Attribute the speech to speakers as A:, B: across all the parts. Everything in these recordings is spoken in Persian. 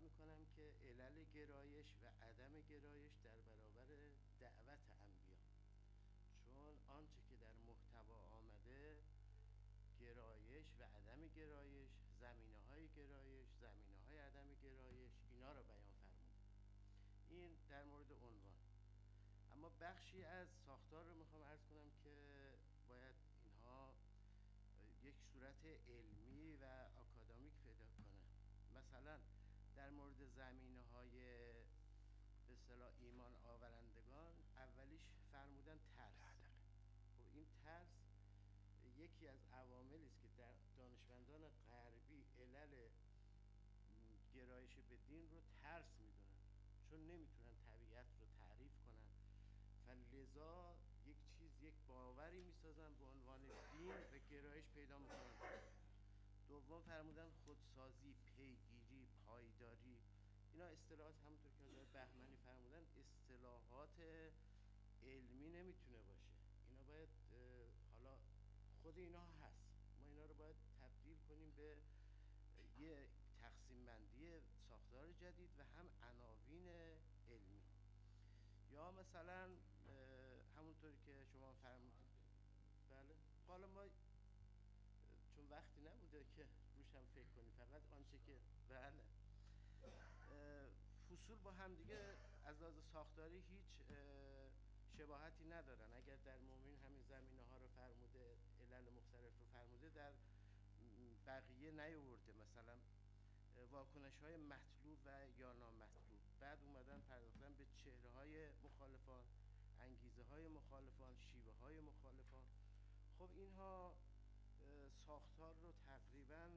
A: میکنم که علل گرایش و عدم گرایش در برابر دعوت انبیا، چون آنچه که در محتوا آمده گرایش و عدم گرایش، زمینه‌های گرایش، زمینه‌های عدم گرایش، اینا رو بیان فرموده. این در مورد عنوان. اما بخشی از ساختار رو میخوام عرض کنم که باید اینها یک صورت علمی و آکادمیک پیدا کنه. مثلا در مورد زمینه‌های به اصطلاح ایمان آورندگان، اولیش فرمودن ترس. خب این ترس یکی از عواملی است که در دانشمندان غربی علل گرایش به دین رو ترس میدونن، چون نمیتونن طبیعت رو تعریف کنن، فلذا یک چیز، یک باوری میسازن به عنوان دین و گرایش پیدا میکنن. دوم فرمودن خودسازی، پیگیری، پایداری. اینا اصطلاحات همونطور که حضرت بهمنی فرمودن اصطلاحات علمی نمیتونه باشه. اینا باید حالا خود اینا هست، ما اینا رو باید تبدیل کنیم به یه تقسیم بندی ساختار جدید و هم عناوین علمی. یا مثلا همونطوری که شما فرمودید، بله، حالا ما چون وقتی نبوده که روش هم فکر کنیم، فقط آنچه که بله فصول با هم دیگه از لحاظ ساختاری هیچ شباهتی ندارن. اگر در مومن همین زمینه ها رو فرموده، علل مختلف رو فرموده، در بقیه نیاورده، مثلا واکنش های مطلوب و یا نامطلوب. بعد اومدن پرداختن به چهره های مخالفان، انگیزه های مخالفان، شیوه های مخالفان. خب اینها ساختار رو تقریبا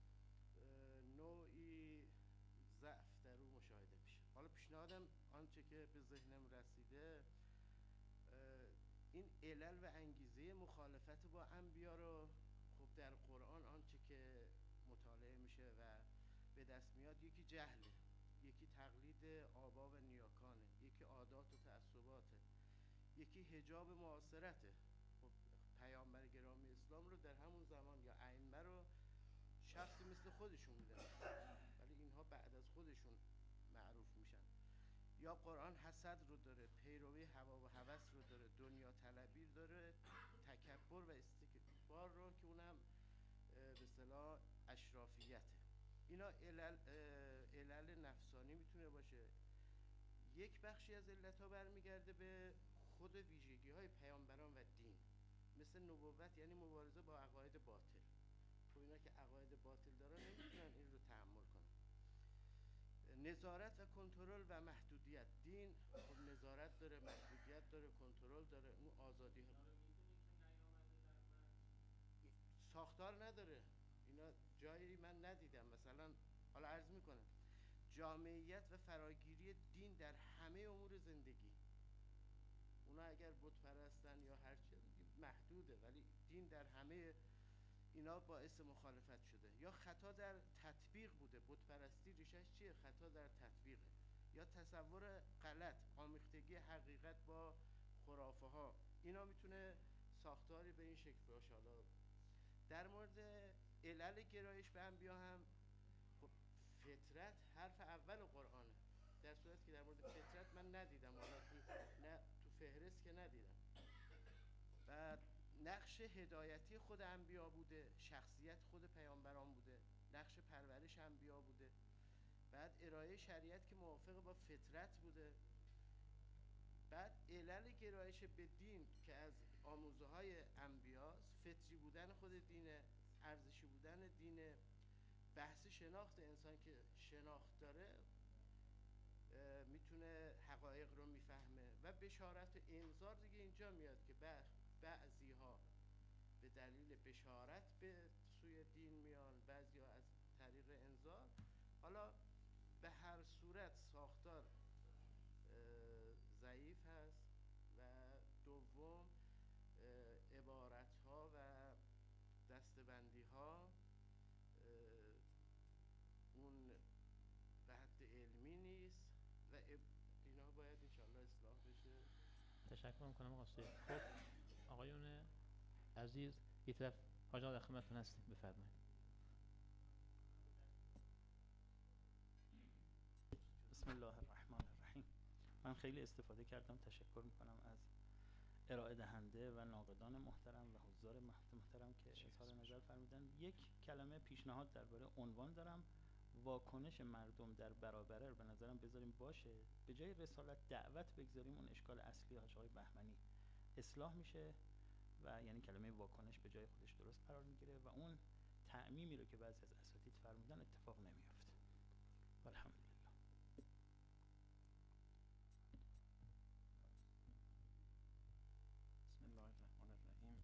A: نوعی ضعف در او مشاهده میشه. حالا پیشنهادم آنچه که به ذهنم رسیده، این علل و انگیزه مخالفت با انبیا رو خب در قرآن آنچه که مطالعه میشه و به دست میاد، یکی جهله، یکی تقلید آبا و نیاکانه، یکی عادات و تعصباته، یکی حجاب معاصرته. خب پیامبر گرامی اسلام رو در همون زمان یا ائمه رو شخصی مثل خودشون میدن، ولی اینها بعد از خودشون معروف میشن. یا قرآن حسد رو داره، پیروی هوا و هوس رو داره، دنیا طلبی داره، تکبر و استکبار رو که اونم به اصطلاح اشرافیته. اینا علل نفسانی میتونه باشه. یک بخشی از علتها برمیگرده به خود ویژگی های پیامبران و دین، مثل نبوت، یعنی مبارزه با عقاید باطل. خب اینا که عقاید باطل دارن نمیتونن این رو تحمل کنن. نظارت و کنترل و محدودیت. دین خب نظارت داره، محدودیت داره، کنترل داره، اون آزادی ها ساختار نداره. اینا جایی من ندیدم. مثلا حالا عرض میکنم، جامعیت و فراگیری دین در همه امور زندگی. اونا اگر بت پرستن یا هر چیز محدوده، ولی دین در همه اینا باعث مخالفت شده. یا خطا در تطبیق بوده. بت پرستی ریشش چیه؟ خطا در تطبیقه. یا تصور غلط، آمیختگی حقیقت با خرافه ها. اینا میتونه ساختاری به این شکل باشه. حالا در مورد علل گرایش به انبیا هم خب فطرت حرف اول قرآنه، در صورتی که در مورد فطرت من ندیدم، حالا تو فهرست که ندیدم. بعد نقش هدایتی خود انبیا بوده، شخصیت خود پیامبران بوده، نقش پرورش انبیا بوده. بعد ارائه شریعت که موافق با فطرت بوده. بعد علل گرایش به دین که از آموزه های انبیاست، فطری بودن خود دینه، ارزشی بودن دینه، بحث شناخت انسان که شناخت داره میتونه حقایق رو میفهمه. و بشارت و انذار دیگه اینجا میاد که بعضی ها به دلیل بشارت به سوی دین میان، بعضی ها از طریق انذار. حالا به هر صورت ساختار ضعیف هست. و دوم عبارت ها و دستبندی ها اون به حد علمی نیست و اینا باید انشاءالله اصلاح بشه.
B: تشکر میکنم آقای سید. خب آقایون عزیز، یه طرف حاج آقا در خدمتتون هستیم، بفرمایید.
C: بسم الله الرحمن الرحیم. من خیلی استفاده کردم، تشکر میکنم از ارائه دهنده و ناقدان محترم و حضار محترم که اظهار نظر فرمودن. یک کلمه پیشنهاد درباره عنوان دارم، واکنش مردم در برابره رو به نظرم بذاریم باشه، به جای رسالت دعوت بگذاریم، اون اشکال اصلی حاج آقای بهمنی اصلاح میشه و یعنی کلمه واکنش به جای خودش درست قرار میگیره و اون تعمیمی رو که بعضی از اساتید فرمودن اتفاق نمیافته. الحمدلله.
D: بسم الله الرحمن الرحیم.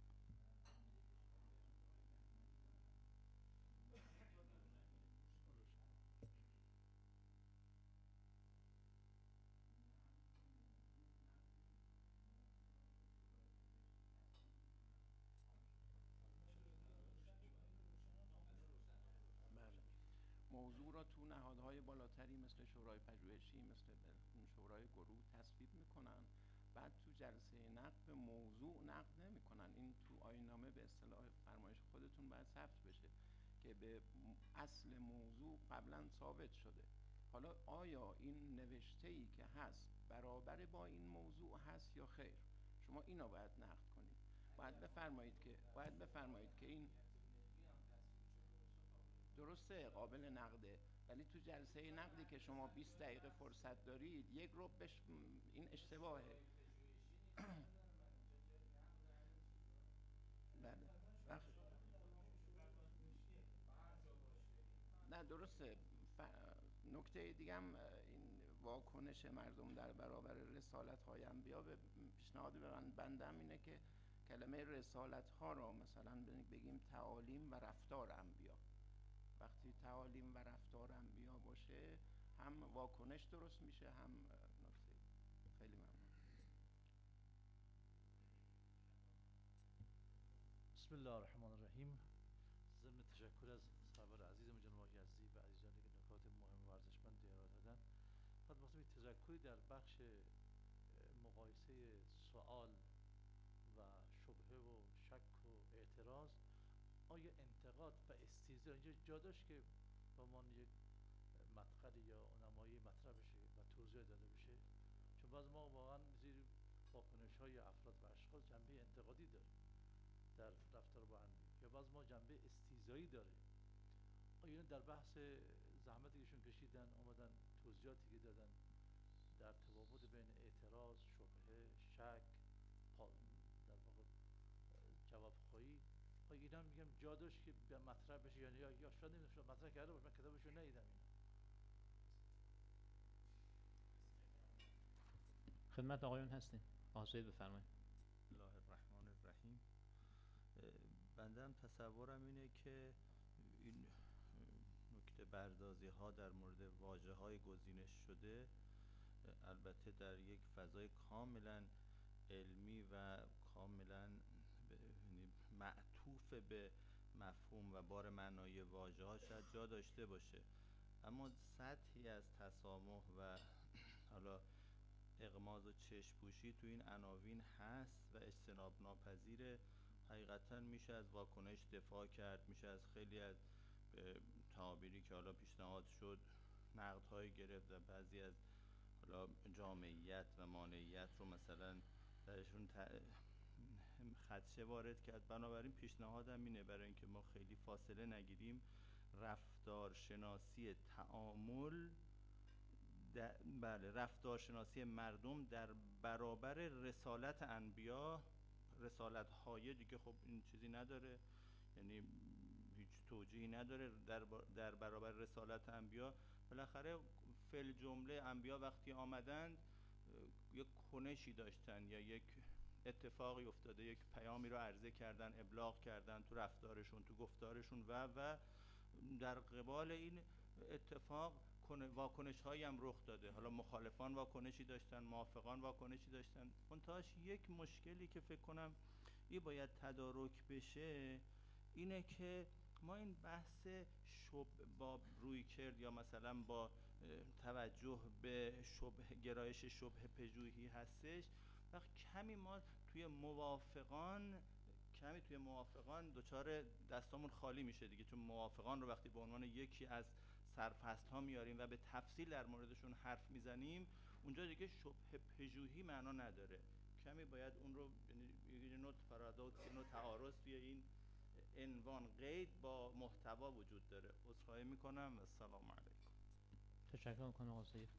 D: بله. موضوع را تو نهادهای بالاتری مثل شورای پژوهشی، مثل شورای گروه تصویب میکنن، بعد تو جلسه نقد موضوع نقد نمیکنن. این تو آیین‌نامه به اصطلاح فرمایش خودتون باید ثبت بشه که به اصل موضوع قبلا ثابت شده. حالا آیا این نوشته‌ای که هست برابر با این موضوع هست یا خیر؟ شما اینو باید نقد کنید. باید بفرمایید که این درسته، قابل نقده، ولی تو جلسه نقدی که شما 20 دقیقه فرصت دارید، یک رو این اشتباهه. بله. نه درسته. نکته دیگه هم این واکنش مردم در برابر رسالت های انبیا، به پیشنهاد بندم اینه که کلمه رسالت ها را مثلا بگیم تعالیم و رفتار انبیا. وقتی تعالیم و رفتار انبیا باشه، هم واکنش درست میشه، هم نکته. خیلی ممنون.
E: بسم الله الرحمن الرحیم. ضمن تشکر از صاحب عزیزم جناب یزدی و عزیزانی که نکات مهم و ارزشمندی ارائه دادن، بعد واسه تذکری در بخش مقایسه سوال و شبهه و شک و اعتراض، آیا انتقاد و استیضاح اینجا جا داشت که به عنوان یک مدخل یا نمایی مطرح بشه و توضیح داده بشه؟ چون بعض ما واقعا زیر واکنش های افراد و اشخاص جنبه انتقادی داره در رفتار با انبیا، یا بعض ما جنبه استیضاحی داره. آیا در بحث زحمتی کهشون کشیدن اومدن توضیحاتی که دادن در تفاوت بین اعتراض، شبهه، شک، در واقع جواب خواهی، آیا اینا میگم جا داشت که به مطرح بشه یا شاید نمیدونم مطرح کرده باشه، من کتابشو ندیدم. اینا
B: خدمت آقایون هستین. آقای بفرمایید.
F: بسم الله الرحمن الرحیم. بنده هم تصورم اینه که این نکته بردازی ها در مورد واژه های گزینش شده، البته در یک فضای کاملا علمی و کاملا معطوف به مفهوم و بار معنایی واژه ها شاید جا داشته باشه، اما سطحی از تسامح و حالا اغماض و چشم‌پوشی تو این عناوین هست و اجتناب ناپذیره. حقیقتا میشه از واکنش دفاع کرد، میشه از خیلی از تعابیری که حالا پیشنهاد شد نقدهای گرفت و بعضی از حالا جامعیت و مانعیت رو مثلا درشون خدشه وارد کرد. بنابراین پیشنهادم اینه برای اینکه ما خیلی فاصله نگیریم، رفتارشناسی تعامل رفتارشناسی مردم در برابر رسالت انبیا. رسالت های دیگه خب این چیزی نداره، یعنی هیچ توجیهی نداره در برابر رسالت انبیا. بالاخره فل جمله انبیا وقتی آمدند یک کنشی داشتن یا یک اتفاقی افتاده، یک پیامی رو عرضه کردن، ابلاغ کردن تو رفتارشون، تو گفتارشون و در قبال این اتفاق واکنش هایی هم رخ داده. حالا مخالفان واکنشی داشتن، موافقان واکنشی داشتن. منتهاش یک مشکلی که فکر کنم این باید تدارک بشه اینه که ما این بحث با روی کرد یا مثلا با توجه به گرایش شبه پژوهی هستش، وقت کمی ما توی موافقان دچار دستامون خالی میشه دیگه، چون موافقان رو وقتی به عنوان یکی از سرفصل ها میاریم و به تفصیل در موردشون حرف میزنیم، اونجا دیگه شبه پژوهی معنا نداره. کمی باید اون رو، یه نوع پارادوکس، یه نوع تعارض توی این عنوان قید با محتوا وجود داره. عذرخواهی میکنم و السلام علیکم.
B: تشکر میکنم آقای سید.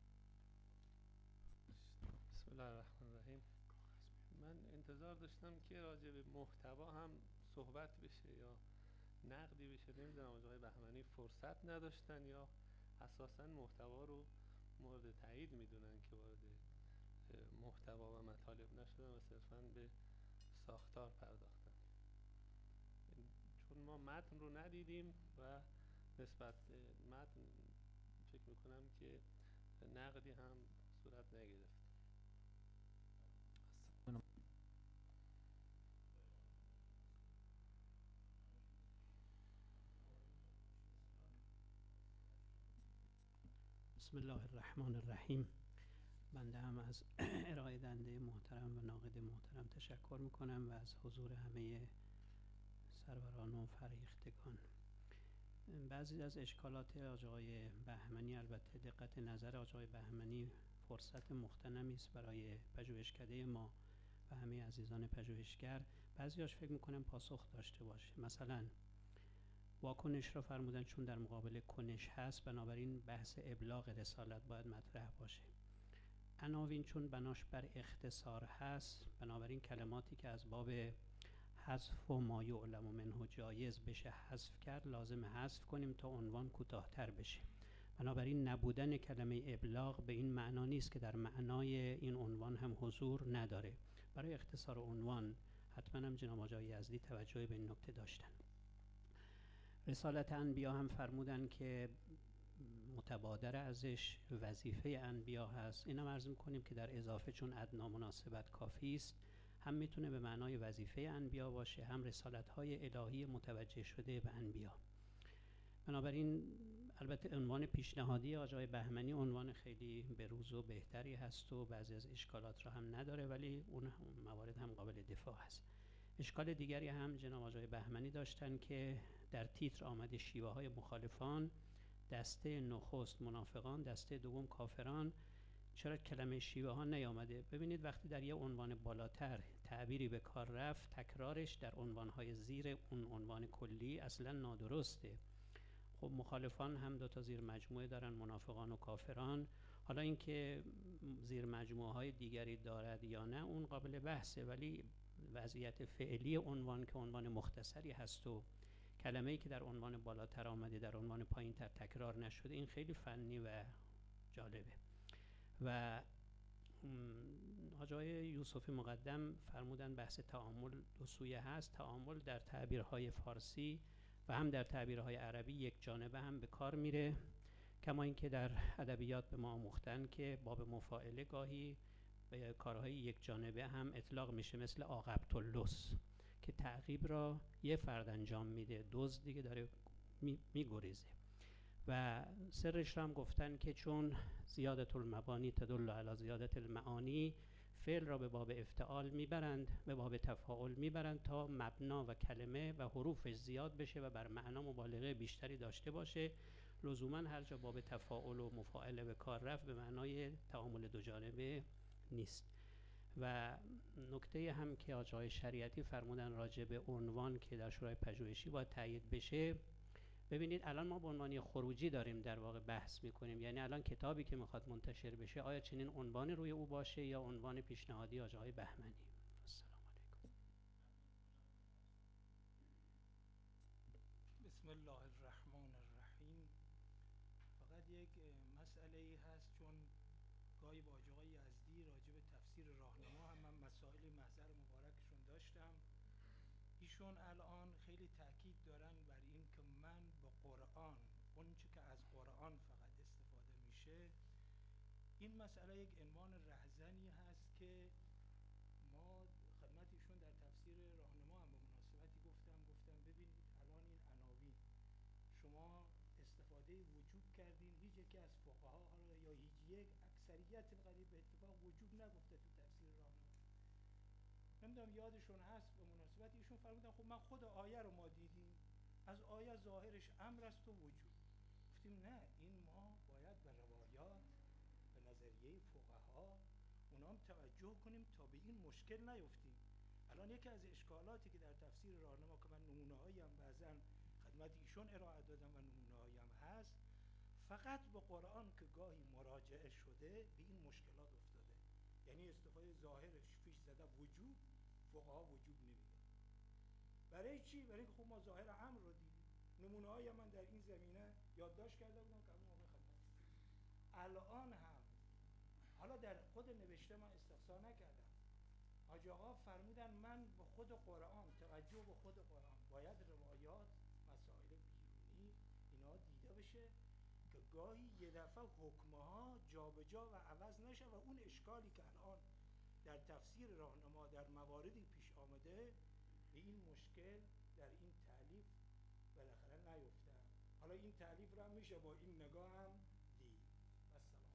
G: بسم الله الرحمن الرحیم. من انتظار داشتم که راجع به محتوا هم صحبت بشه یا نقدی بشه. نمیدونم آقای بهمنی فرصت نداشتن یا اساساً محتوا رو مورد تایید میدونن که وارد محتوا و مطالب نشدن و صرفاً به ساختار پرداختن. چون ما متن رو ندیدیم و نسبت به متن فکر میکنم که نقدی هم صورت نگرفت.
H: بسم الله الرحمن الرحیم. بنده هم از ارائه دنده محترم و ناقد محترم تشکر میکنم و از حضور همه سروران و فریختگان. بعضی از اشکالات آقای بهمنی، البته دقت نظر آقای بهمنی فرصت مغتنمی است برای پژوهشکده ما و همه عزیزان پژوهشگر. بعضیاش فکر میکنم پاسخ داشته باشه. مثلا واکنش را فرمودن چون در مقابل کنش هست، بنابراین بحث ابلاغ رسالت باید مطرح باشه. عناوین چون بناش بر اختصار هست، بنابراین کلماتی که از باب حذف و ما یعلم منه جایز بشه حذف کرد، لازم حذف کنیم تا عنوان کوتاه‌تر بشه. بنابراین نبودن کلمه ابلاغ به این معنا نیست که در معنای این عنوان هم حضور نداره. برای اختصار عنوان حتما هم جناب آقای یزدی توجه به این نکته داشتن. رسالت انبیا هم فرمودن که متبادر ازش وظیفه انبیا هست. اینم عرض می‌کنیم که در اضافه چون ادنا مناسبت کافی است، هم میتونه به معنای وظیفه انبیا باشه، هم رسالت‌های الهی متوجه شده به انبیا. بنابراین البته عنوان پیشنهادی آقای بهمنی عنوان خیلی بروز و بهتری هست و بعضی از اشکالات را هم نداره، ولی اون موارد هم قابل دفاع هست. اشکال دیگری هم جناب آقای بهمنی داشتن که در تیتر آمده شیوه‌های مخالفان، دسته نخست منافقان، دسته دوم کافران. چرا کلمه شیوه ها نیامده؟ ببینید وقتی در یه عنوان بالاتر تعبیری به کار رفت، تکرارش در عنوانهای زیر اون عنوان کلی اصلا نادرسته. خب مخالفان هم دو تا زیر مجموعه دارن، منافقان و کافران. حالا اینکه زیر مجموعه های دیگری دارد یا نه اون قابل بحثه، ولی وضعیت فعلی عنوان که عنوان مختصری هست و کلمه‌ای که در عنوان بالاتر آمده در عنوان پایین‌تر تکرار نشده، این خیلی فنی و جالبه. و آقای یوسفی مقدم فرمودن بحث تعامل دو سویه هست. تعامل در تعبیرهای فارسی و هم در تعبیرهای عربی یک جانبه هم به کار میره، کما اینکه در ادبیات به ما آموختن که باب مفاعله گاهی به کارهای یک جانبه هم اطلاق میشه، مثل عاقبت اللص که تعقیب را یه فرد انجام میده، دزد دیگه داره میگریزه. و سرش را هم گفتن که چون زیادت المبانی تدل علی زیادت المعانی، فعل را به باب افتعال میبرند، به باب تفاعل میبرند تا مبنا و کلمه و حروفش زیاد بشه و بر معنا مبالغه بیشتری داشته باشه. لزوما هر جا باب تفاعل و مفاعله به کار رفت به معنای تعامل دو جانبه نیست. و نکته هم که آقای شریعتی فرمودن راجع به عنوان که در شورای پژوهشی باید تایید بشه. ببینید الان ما به عنوان خروجی داریم در واقع بحث میکنیم، یعنی الان کتابی که میخواد منتشر بشه آیا چنین عنوانی روی او باشه یا عنوان پیشنهادی آقای بهمنی. السلام علیکم.
I: بسم الله الرحمن الرحیم. فقط یک مسئله هست، چون گاهی با آقای یزدی راجع به تفسیر راهنما هم من مسائل محضر مبارکشون داشتم. ایشون الان خیلی تاکید دارن بر این که من با قرآن، اون چه که از قرآن فقط استفاده میشه. این مسئله یک عنوان رهزنی هست که ما خدمت ایشون در تفسیر راهنما هم به مناسبتی گفتم ببینید الان این عناوین شما استفاده وجوب کردین، هیچ یکی از فقها حالا یا هیچ یک اکثریت قریب به اتفاق وجوب نگفته تو تفسیر راهنما. نمیدونم یادشون هست به مناسبت ایشون فرمودن خب من خود آیه رو ما دیدیم، از آیه ظاهرش امر است و وجوب. گفتیم نه، این ما باید به روایات، به نظریه فقها اونام توجه کنیم تا به این مشکل نیفتیم. الان یکی از اشکالاتی که در تفسیر راهنما که من نمونه‌هایی هم بعضاً خدمت ایشون ارائه دادم و نمونه‌هایی هم هست، فقط به قرآن که گاهی مراجعه شده به این مشکلات افتاده. یعنی استفاده ظاهرش پیش زده وجوب، فقها وجوب نمیگن. برای چی؟ برای اینکه خب ما ظاهر امر رو دیدیم. نمونه‌هایی من در این زمینه یادداشت کرده بودم که همون موقع خدمت. الان هم حالا در خود نوشته من استقصا نکردم، حاج آقا فرمودن من به خود قرآن، توجه به خود قرآن، باید روایات، مسائل بیرونی اینا دیده بشه که گاهی یه دفعه حکمها جابجا و عوض نشه و اون اشکالی که الان در تفسیر راهنما در مواردی پیش آمده به این مشکل در این تألیف بالاخره نیفتن. حالا این تألیف رو هم میشه با این نگاه هم دید. السلام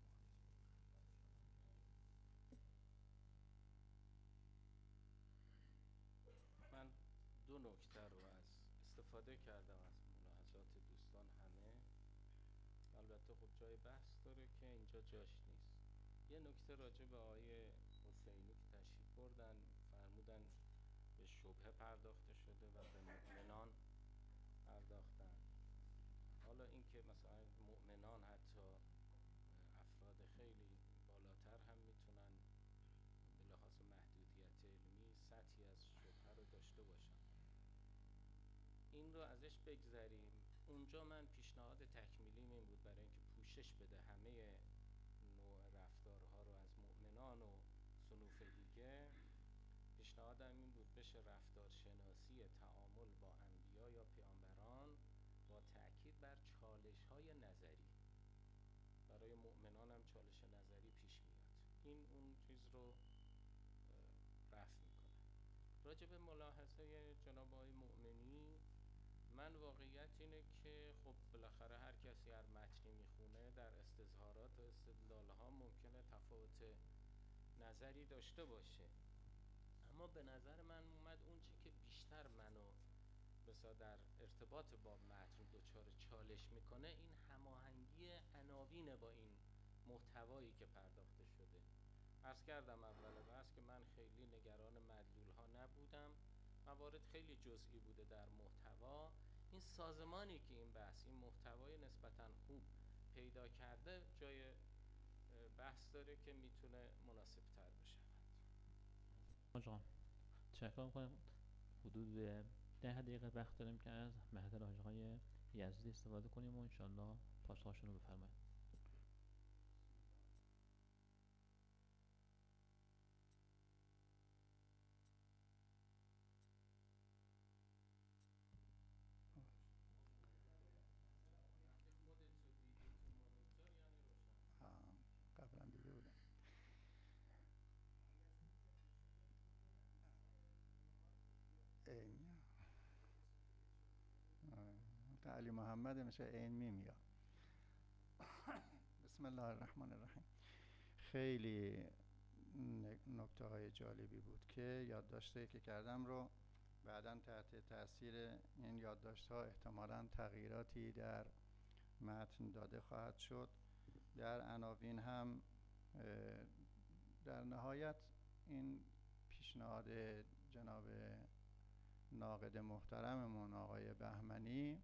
I: علیکم.
D: من دو نکته رو استفاده کردم از ملاحظات دوستان همه. البته خب جای بحث داره که اینجا جاش نیست. یه نکته راجع به آقای حسینی که تشریف بردن فرمودن به شبهه پرداخته شده و به مؤمنان پرداختن. حالا این که مثلا مؤمنان حتی افراد خیلی بالاتر هم میتونن به لحاظ محدودیت علمی سطحی از شبهه رو داشته باشن، این رو ازش بگذریم. اونجا من پیشنهاد تکمیلیم این بود برای اینکه پوشش بده همه نوع رفتارها رو از مؤمنان و صنوف دیگه، پیشنهادم این بود بشه رفتارشناسی تعامل با انبیا یا پیامبران با تأکید بر چالش‌های نظری. برای مؤمنان هم چالش نظری پیش میاد، این اون چیز رو رفع میکنه. راجع به ملاحظه جناب آقای مؤمنی، من واقعیت اینه که خب بالاخره هر کسی هر متنی میخونه در استظهارات و استدلالها ممکنه تفاوت نظری داشته باشه، اما به نظر من اومد اون چی که بیشتر منو بسا در ارتباط با متن دچار چالش میکنه این هماهنگی عناوین با این محتوایی که پرداخته شده. عرض کردم اول بحث که من خیلی نگران مدلول ها نبودم، موارد خیلی جزئی بوده در محتوا. این سازمانی که این بحث، این محتوای نسبتاً خوب پیدا کرده جای بحث داره که میتونه مناسب تر بشه.
B: آقا تشکر میکنم. حدود 10 دقیقه وقت داریم که از محضر آقای یزدی استفاده کنیم و انشالله پاسخشون رو بفرمایید.
F: قبلا دیده بودم. علی محمد میشه عین میاد. بسم الله الرحمن الرحیم. خیلی نکته های جالبی بود که یادداشتی که کردم رو بعداً تحت تاثیر این یادداشت ها احتمالاً تغییراتی در متن داده خواهد شد. در عناوین هم در نهایت این پیشنهاد جناب ناقد محترممون آقای بهمنی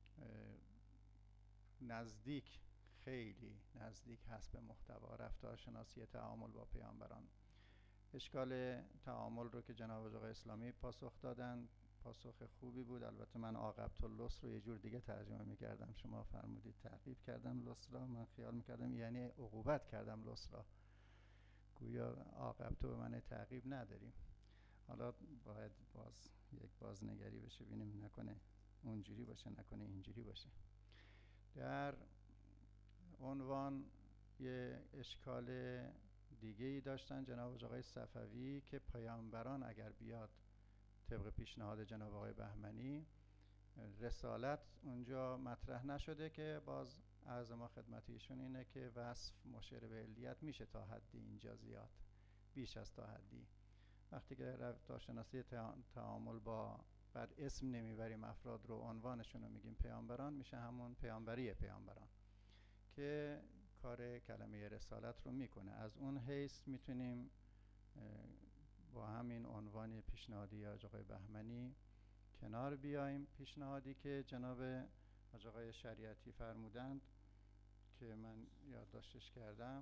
F: نزدیک، خیلی نزدیک هست به محتوا رفتارشناسی تعامل با پیامبران. اشکال تعامل رو که جناب آقای اسلامی پاسخ دادن پاسخ خوبی بود. البته من عاقبت اللص رو یه جور دیگه ترجمه می‌کردم، شما فرمودید تعقیب کردم لص را، من خیال می‌کردم یعنی عقوبت کردم لص را، گویا عاقبت به من تعقیب نداریم. حالا باید یک بازنگری بشه ببینیم نکنه اونجوری باشه نکنه اینجوری باشه. در عنوان یه اشکال دیگه‌ای داشتن جناب آقای صفوی که پیامبران اگر بیاد طبق پیشنهاد جناب آقای بهمنی رسالت اونجا مطرح نشده، که باز عرض ما خدمت ایشون اینه که وصف مشیر به علیت میشه تا حدی، اینجا زیاد بیش از تا حدی. وقتی که رفتارشناسی تعامل با
J: بعد اسم نمیبریم افراد رو، عنوانشون رو میگیم پیامبران، میشه همون پیامبری پیامبران که کار کلمه رسالت رو میکنه. از اون حیث میتونیم با همین عنوان پیشنهادی حاج آقای بهمنی کنار بیایم. پیشنهادی که جناب حاج آقای شریعتی فرمودند که من یادداشتش کردم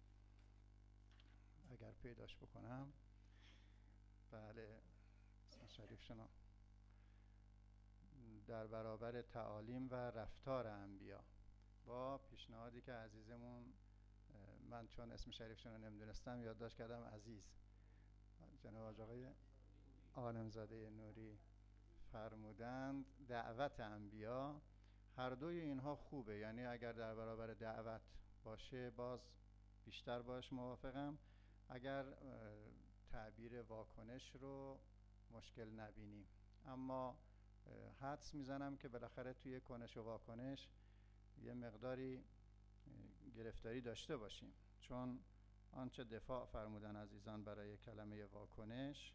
J: اگر پیداش بکنم، بله اسم شریفشون، در برابر تعالیم و رفتار انبیا، با پیشنهادی که عزیزمون، من چون اسم شریفشون رو نمیدونستم یادداشت کردم، عزیز جناب حاج آقای عالمزاده نوری فرمودند دعوت انبیا. هر دوی اینها خوبه، یعنی اگر در برابر دعوت باشه باز بیشتر باش موافقم. اگر تعبیر واکنش رو مشکل نبینیم، اما حدس میزنم که بالاخره توی کنش و واکنش یه مقداری گرفتاری داشته باشیم، چون آنچه دفاع فرمودن عزیزان برای کلمه واکنش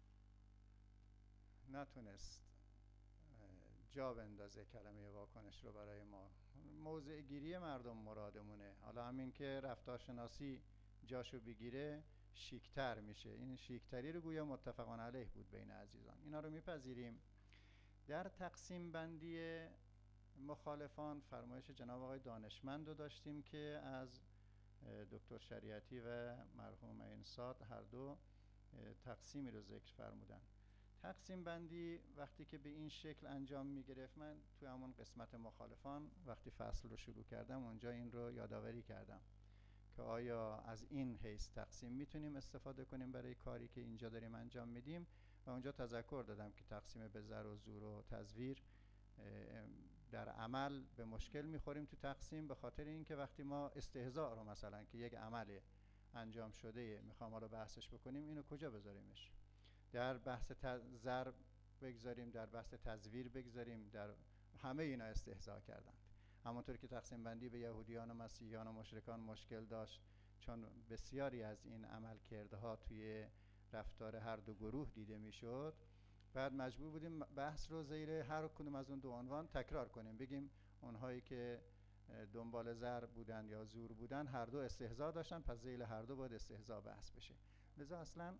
J: نتونست جا بندازه کلمه واکنش رو برای ما. موضع گیری مردم مرادمونه. حالا همین که رفتارشناسی جاشو بگیره شیکتر میشه، این شیکتری رو گویا متفقان علیه بود بین عزیزان، اینا رو میپذیریم. در تقسیم بندی مخالفان فرمایش جناب آقای دانشمند رو داشتیم که از دکتر شریعتی و مرحوم انصاد هر دو تقسیمی رو ذکر فرمودن. تقسیم بندی وقتی که به این شکل انجام می گرفت، من توی همون قسمت مخالفان وقتی فصل رو شروع کردم اونجا این رو یادآوری کردم که آیا از این حیث تقسیم میتونیم استفاده کنیم برای کاری که اینجا داریم انجام میدیم، و اونجا تذکر دادم که تقسیم به زر و زور و تزویر در عمل به مشکل میخوریم تو تقسیم، به خاطر اینکه وقتی ما استهزاء رو مثلا که یک عمل انجام شده میخوام حالا بحثش بکنیم، اینو کجا بذاریمش؟ در بحث زر بگذاریم، در بحث تزویر بگذاریم، در همه اینا استهزاء کردند. همونطور که تقسیم بندی به یهودیان و مسیحیان و مشرکان مشکل داشت، چون بسیاری از این عمل کردها توی رفتار هر دو گروه دیده میشد، بعد مجبور بودیم بحث رو زیر هر کدوم از اون دو عنوان تکرار کنیم، بگیم اونهایی که دنبال زر بودن یا زور بودن هر دو استهزاء داشتن، پس زیر هر دو باید استهزاء بحث بشه. لذا اصلا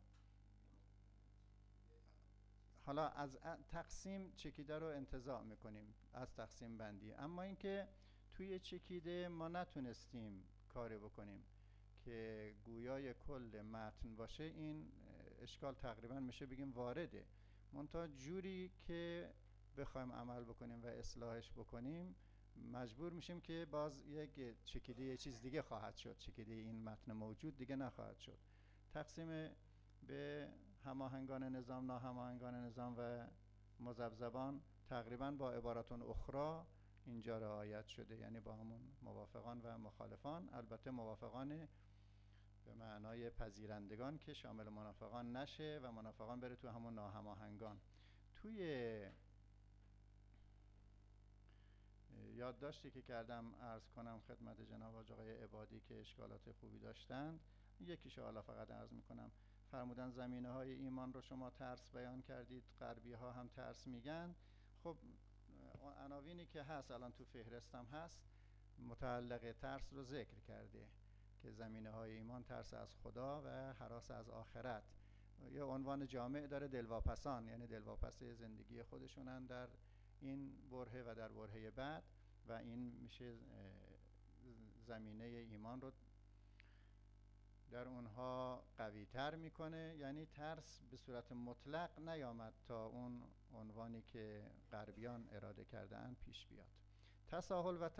J: حالا از تقسیم چکیده رو انتزاع میکنیم از تقسیم بندی، اما اینکه توی چکیده ما نتونستیم کاری بکنیم که گویای کل متن باشه، این اشکال تقریبا میشه بگیم وارده. منتها جوری که بخوایم عمل بکنیم و اصلاحش بکنیم مجبور میشیم که باز یک چکیده یه چیز دیگه خواهد شد، چکیده این متن موجود دیگه نخواهد شد. تقسیم به هماهنگان نظام، ناهماهنگان نظام و مذبذبان تقریبا با عبارتون اخرى اینجا رعایت شده، یعنی با همون موافقان و مخالفان. البته موافقان به معنای پذیرندگان که شامل منافقان نشه و منافقان بره تو همون ناهماهنگان. توی یادداشتی که کردم عرض کنم خدمت جناب آقای عبادی که اشکالات خوبی داشتند، یکیشو حالا فقط عرض میکنم. فرمودن زمینه های ایمان رو شما ترس بیان کردید، غربی ها هم ترس میگن. خب عناوینی که هست الان تو فهرستم هست متعلق ترس رو ذکر کرده که زمینه های ایمان ترس از خدا و هراس از آخرت. یه عنوان جامع داره دلواپسان، یعنی دلواپسه زندگی خودشونن در این برهه و در برهه بعد، و این میشه زمینه ایمان رو در اونها قوی تر میکنه. یعنی ترس به صورت مطلق نیامد تا اون عنوانی که غربیان اراده کردن پیش بیاد. تساهل و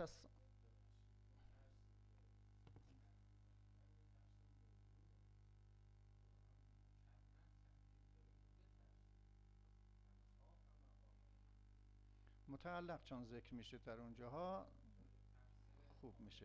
J: متعلق چون ذکر میشه در اونجاها خوب میشه.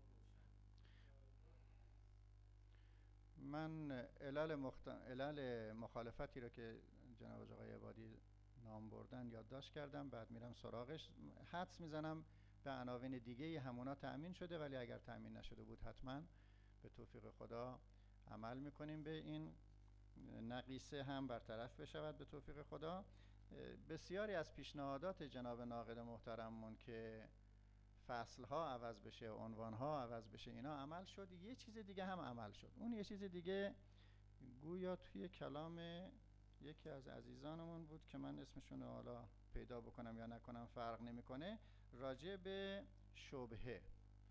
J: من علل مخالفتی رو که جناب آقای عبادی نام بردن یادداشت کردم، بعد میرم سراغش. حدس میزنم به عناوین دیگه همونا تأمین شده، ولی اگر تأمین نشده بود حتما به توفیق خدا عمل میکنیم به این نقیصه هم برطرف بشود به توفیق خدا. بسیاری از پیشنهادات جناب ناقد محترممون که فصلها عوض بشه، عنوانها عوض بشه، اینا عمل شد. یه چیز دیگه هم عمل شد. اون یه چیز دیگه گویا توی کلام یکی از عزیزانمون بود که من اسمشون رو حالا پیدا بکنم یا نکنم فرق نمیکنه، راجع به شبهه.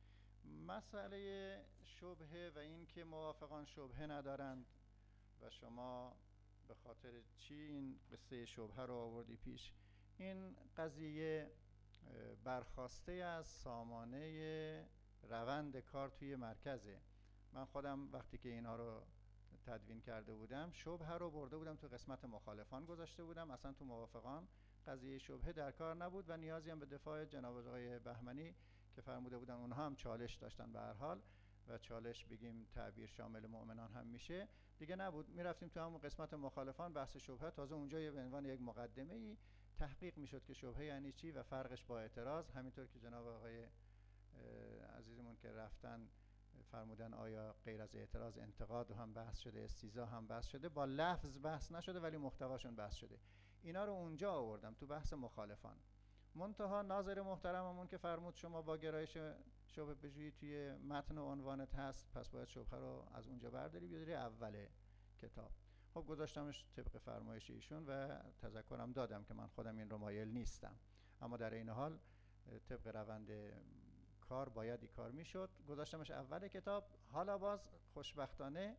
J: مسئله شبهه و این که موافقان شبهه ندارند و شما به خاطر چی این قصه شبهه رو آوردی پیش. این قضیه برخواسته از سامانه روند کار توی مرکزه. من خودم وقتی که اینا رو تدوین کرده بودم، شبهه رو برده بودم تو قسمت مخالفان گذاشته بودم، اصلا تو موافقان قضیه شبهه در کار نبود و نیازی هم به دفاع جناب آقای بهمنی که فرموده بودن اونها هم چالش داشتن به هر حال و چالش بگیم تعبیر شامل مؤمنان هم میشه دیگه نبود. میرفتیم تو همون قسمت مخالفان بحث شبهه، تازه اونجا به عنوان یک مقدمه‌ای تحقیق میشد که شبهه یعنی چی و فرقش با اعتراض. همینطور که جناب آقای عزیزمون که رفتن فرمودن آیا غیر از اعتراض انتقاد هم بحث شده، استیضاح هم بحث شده، با لفظ بحث نشده ولی محتواشون بحث شده. اینا رو اونجا آوردم تو بحث مخالفان. منتها ناظر محترممون که فرمود شما با گرایش شبهه پژوهی توی متن و عنوانت هست، پس باید شبهه رو از اونجا برداری بیاری اول کتاب. خب گذاشتمش طبق فرمایش ایشون و تذکرم دادم که من خودم این رو مایل نیستم، اما در این حال طبق روند کار باید این کار میشد. گذاشتمش اول کتاب. حالا باز خوشبختانه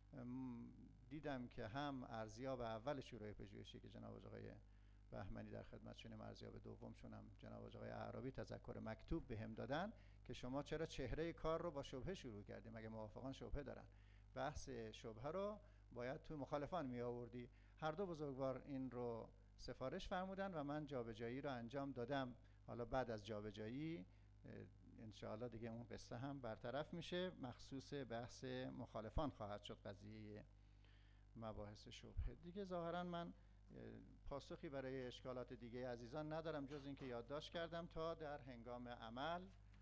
J: دیدم که هم ارزیاب اول شروع پژوهشی که جناب آقای بهمنی در خدمتشونم، ارزیاب دومشون هم جناب آقای اعرابی تذکر مکتوب بهم دادن که شما چرا چهره کار رو با شبهه شروع کردی، مگه موافقان شبهه دارن؟ بحث شبهه رو باید توی مخالفان می آوردی. هر دو بزرگوار این رو سفارش فرمودن و من جابجایی رو انجام دادم. حالا بعد از جابجایی انشاءالله دیگه اون قصه هم برطرف میشه، مخصوص بحث مخالفان خواهد شد قضیه مباحث شبهه. دیگه ظاهرا من پاسخی برای اشکالات دیگه عزیزان ندارم جز اینکه یادداشت کردم تا در هنگام عمل.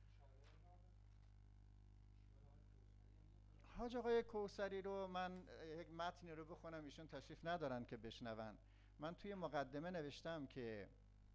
J: حاج آقای کوثری رو من یک متنی رو بخونم، ایشون تشریف ندارن که بشنون. من توی مقدمه نوشتم که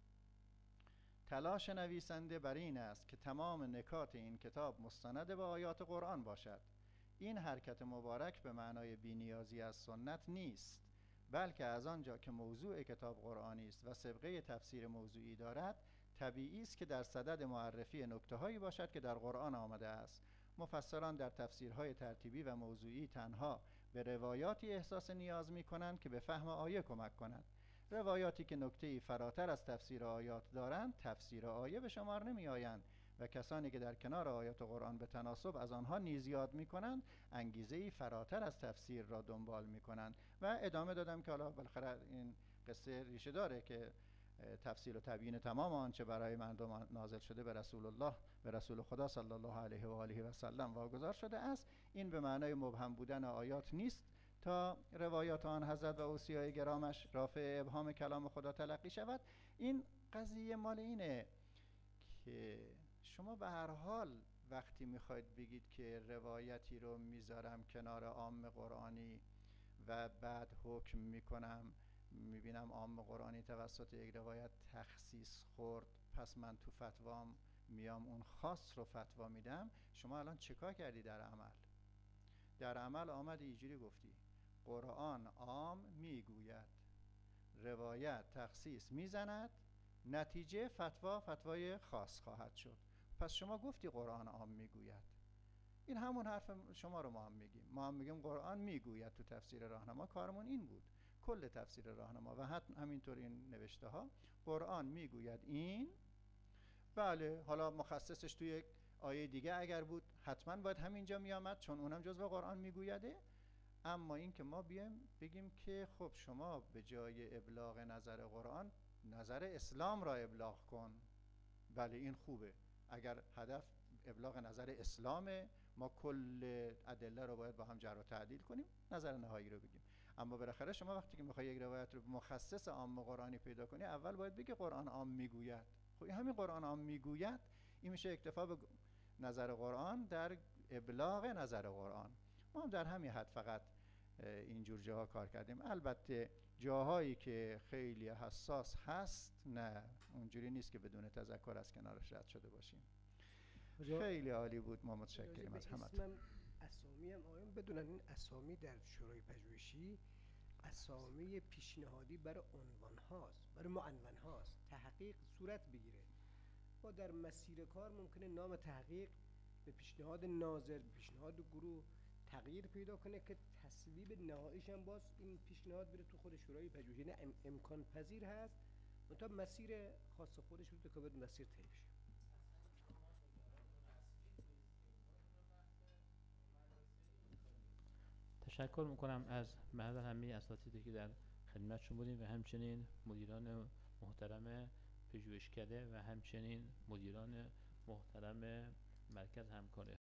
J: تلاش نویسنده بر این است که تمام نکات این کتاب مستند به آیات قرآن باشد. این حرکت مبارک به معنای بی‌نیازی از سنت نیست، بلکه از آنجا که موضوع کتاب قرآنی است و سابقه تفسیر موضوعی دارد، طبیعی است که در صدد معرفی نکته‌هایی باشد که در قرآن آمده است. مفسران در تفسیرهای ترتیبی و موضوعی تنها به روایاتی احساس نیاز می‌کنند که به فهم آیه کمک کنند. روایاتی که نکته‌ای فراتر از تفسیر آیات دارند تفسیر آیه به شمار نمی‌آیند و کسانی که در کنار آیات قرآن به تناسب از آنها نیز یاد می‌کنند انگیزه‌ای فراتر از تفسیر را دنبال می‌کنند. و ادامه دادم که حالا بالاخره این قصه ریشه داره که تفسیر و تبیین تمام آنچه برای مردم نازل شده به رسول خدا صلی الله علیه و آله و سلم واگذار شده است. این به معنای مبهم بودن آیات نیست تا روایات آن حضرت و اوصیای گرامش رافع ابهام کلام خدا تلقی شود. این قضیه مال اینه که شما به هر حال وقتی میخواید بگید که روایتی رو میذارم کنار عام قرآنی و بعد حکم میکنم، میبینم عام قرآنی توسط یک روایت تخصیص خورد، پس من تو فتوام میام اون خاص رو فتوا میدم. شما الان چیکار کردی در عمل؟ در عمل آمدی اینجوری گفتی قرآن عام میگوید، روایت تخصیص میزند، نتیجه فتوای خاص خواهد شد. پس شما گفتی قرآن عام میگوید. این همون حرف شما رو ما هم میگیم. ما هم میگیم قرآن میگوید تو تفسیر راهنما. کارمون این بود کل تفسیر راهنما و همینطور این نوشته ها قرآن میگوید این. بله حالا مخصصش توی یک آیه دیگه اگر بود حتما باید همینجا میامد چون اونم جزو قرآن میگویده. اما این که ما بیایم بگیم که خب شما به جای ابلاغ نظر قرآن نظر اسلام را ابلاغ کن، بله این خوبه. اگر هدف ابلاغ نظر اسلامه ما کل ادله رو باید با هم جر و تعدیل کنیم، نظر نهایی رو بگیم. اما بالاخره شما وقتی که میخوای یک روایت رو مخصص عام قرآنی پیدا کنی اول باید بگی قرآن عام میگوید. خب همین قرآن عام میگوید این میشه اکتفا به نظر قرآن در ابلاغ نظر قرآن. ما هم در همین حد فقط اینجور جاها کار کردیم. البته جاهایی که خیلی حساس هست نه، اونجوری نیست که بدون تذکر از کنارش رد شده باشیم. خیلی عالی بود، ما متشکریم از همتون.
K: اسامی هم آقایان بدونن این اسامی در شورای پژوهشی اسامی پیشنهادی برای عنوان هاست، برای معنون هاست. تحقیق صورت بگیره، ما در مسیر کار ممکنه نام تحقیق به پیشنهاد ناظر، به پیشنهاد گروه تغییر پیدا کنه که تصویب نهاییش هم باز این پیشنهاد بره تو خود شورای پژوهشی. نه امکان پذیر هست، منتها مسیر خاص خودش رو که باید مسیر طی بشه.
B: تشکر میکنم از محض همه اساتیدی که در خدمتشون بودیم و همچنین مدیران محترم پژوهشکده و همچنین مدیران محترم مرکز همکاری